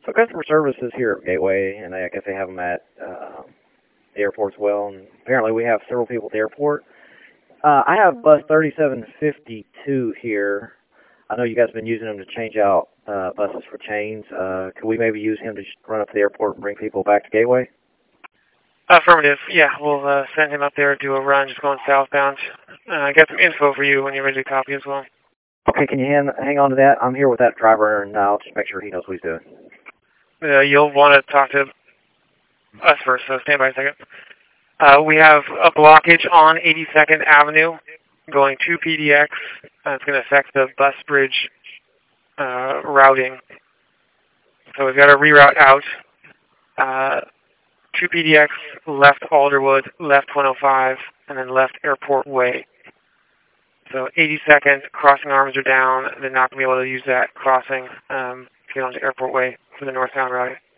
So customer services here at Gateway, and I guess they have them at the airport as well. And apparently we have several people at the airport. I have bus 3752 here. I know you guys have been using them to change out buses for chains. Could we maybe use him to just run up to the airport and bring people back to Gateway? Affirmative. Yeah, we'll send him up there, do a run, just going southbound. I got some info for you when you're ready to copy as well. Okay, can you hang on to that? I'm here with that driver, and I'll just make sure he knows what he's doing. You'll want to talk to us first, so stand by a second. We have a blockage on 82nd Avenue going to PDX. It's going to affect the bus bridge routing. So we've got to reroute out to PDX, left Alderwood, left 105, and then left Airport Way. So 82nd, crossing arms are down. They're not going to be able to use that crossing to get onto Airport Way for the northbound route.